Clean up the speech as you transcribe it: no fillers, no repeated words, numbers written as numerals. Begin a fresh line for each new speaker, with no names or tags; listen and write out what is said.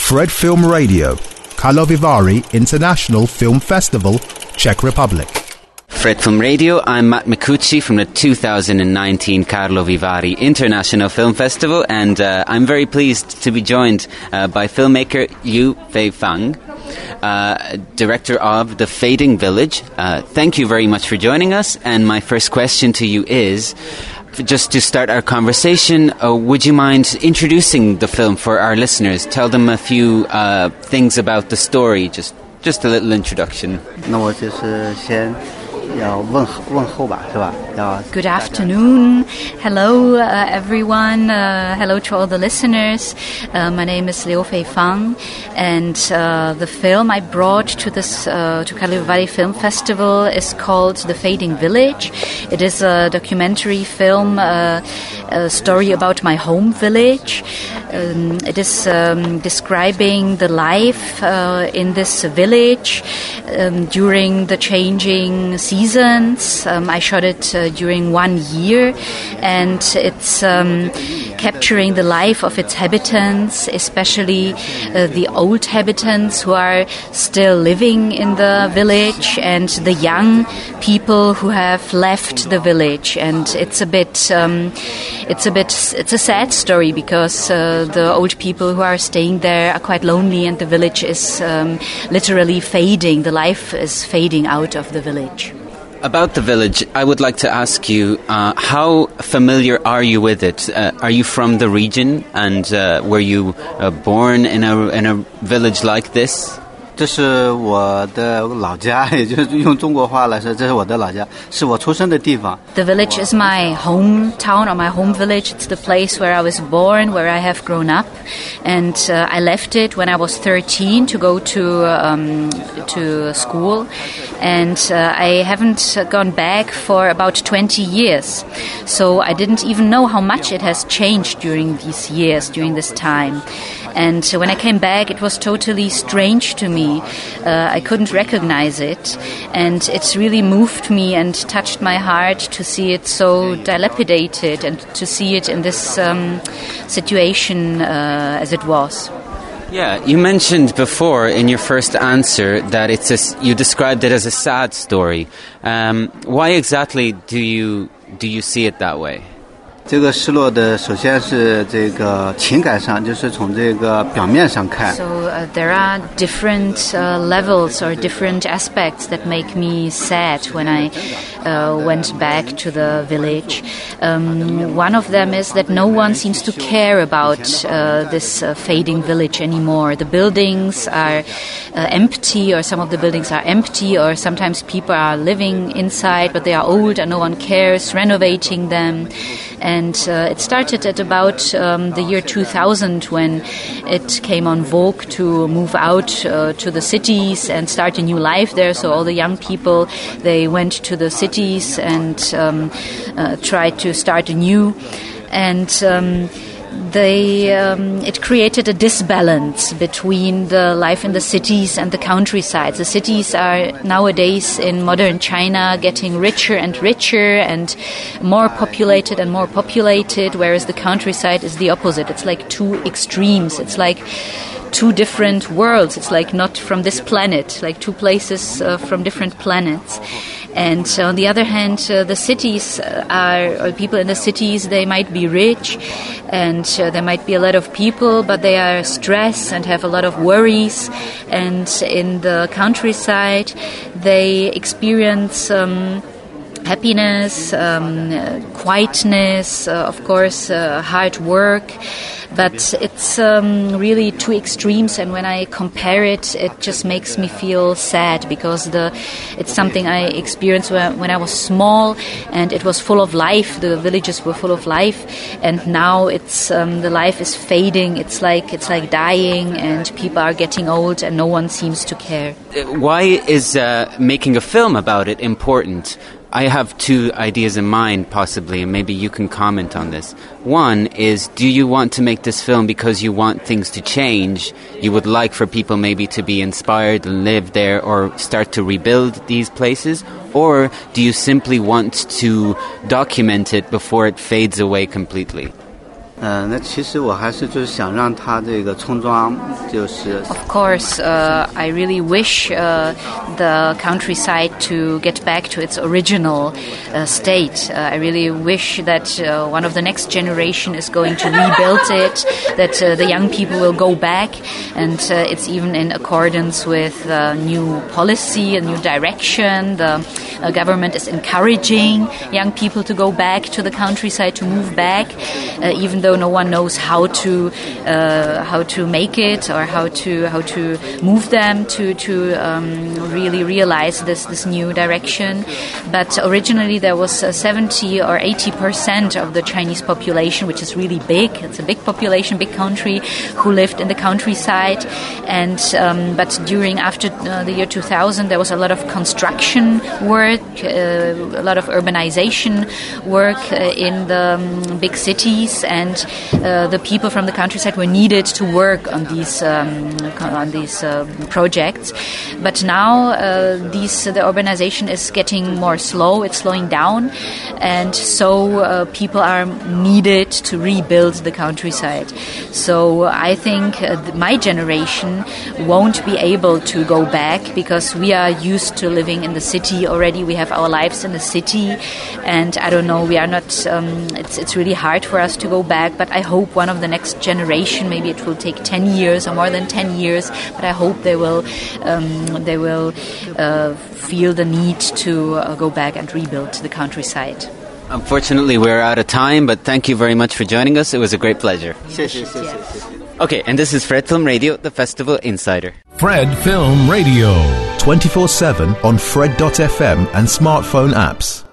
Fred Film Radio, Karlovy Vary International Film Festival, Czech Republic.
Fred Film Radio, I'm Matt Micucci from the 2019 Karlovy Vary International Film Festival, and I'm very pleased to be joined by filmmaker Yu Fei Fang, director of The Fading Village. Thank you very much for joining us, and my first question to you is, just to start our conversation, would you mind introducing the film for our listeners? Tell them a few things about the story, just a little introduction.
Good afternoon. Hello, everyone. Hello to all the listeners. My name is Liu Fei Fang, and the film I brought to this to Karlovy Vary Film Festival is called The Fading Village. It is a documentary film, a story about my home village. It is describing the life in this village during the changing seasons. I shot it during 1 year, and it's capturing the life of its inhabitants, especially the old inhabitants who are still living in the village, and the young people who have left the village. And it's a sad story because the old people who are staying there are quite lonely, and the village is literally fading. The life is fading out of the village.
About the village, I would like to ask you, how familiar are you with it? Are you from the region, and were you born in a village like this?
这是我的老家，也就是用中国话来说，这是我的老家，是我出生的地方。
The village is my hometown or my home village. It's the place where I was born, where I have grown up, and I left it when I was 13 to go to school, and I haven't gone back for about 20 years. So I didn't even know how much it has changed during these years, during this time. And when I came back, it was totally strange to me. I couldn't recognize it. And it's really moved me and touched my heart to see it so dilapidated and to see it in this situation as it was.
Yeah, you mentioned before in your first answer that you described it as a sad story. Why exactly do you see it that way?
这个失落的首先是这个情感上，就是从这个表面上看。
So there are different levels or different aspects that make me sad when I went back to the village. One of them is that no one seems to care about this fading village anymore. The buildings are empty, or some of the buildings are empty, or sometimes people are living inside, but they are old and no one cares, renovating them. And it started at about the year 2000 when it came on vogue to move out to the cities and start a new life there. So all the young people, they went to the cities and tried to start anew. And it created a disbalance between the life in the cities and the countryside. The cities are nowadays in modern China getting richer and richer and more populated, whereas the countryside is the opposite. It's like two extremes. It's like two different worlds. It's like not from this planet, like two places from different planets. And on the other hand, the cities or people in the cities, they might be rich and there might be a lot of people, but they are stressed and have a lot of worries. And in the countryside, they experience happiness, quietness, of course, hard work. But it's really two extremes, and when I compare it, it just makes me feel sad because it's something I experienced when I was small, and it was full of life. The villages were full of life, and now it's the life is fading. It's like dying, and people are getting old, and no one seems to care.
Why is making a film about it important? I have two ideas in mind, possibly, and maybe you can comment on this. One is, do you want to make this film because you want things to change? You would like for people maybe to be inspired and live there or start to rebuild these places? Or do you simply want to document it before it fades away completely?
那其实我还是就是想让它这个村庄就是。
Of course, I really wish the countryside to get back to its original state. I really wish that one of the next generation is going to rebuild it, that the young people will go back, and it's even in accordance with new policy, a new direction. The government is encouraging young people to go back to the countryside, to move back, even though no one knows how to make it or how to move them to really realize this new direction. But originally there was 70 or 80% of the Chinese population, which is really big. It's a big population, big country, who lived in the countryside. And but after the year 2000, there was a lot of construction work, a lot of urbanization work in the big cities, and the people from the countryside were needed to work on these projects. But now the urbanization is getting more slow. It's slowing down, and so people are needed to rebuild the countryside. So I think my generation won't be able to go back because we are used to living in the city already. We have our lives in the city, and I don't know, we are not. It's really hard for us to go back. But I hope one of the next generation, maybe it will take 10 years or more than 10 years, but I hope they will feel the need to go back and rebuild the countryside.
Unfortunately, we're out of time, but thank you very much for joining us. It was a great pleasure. Okay, and this is Fred Film Radio, the Festival Insider.
Fred Film Radio. 24/7 on Fred.fm and smartphone apps.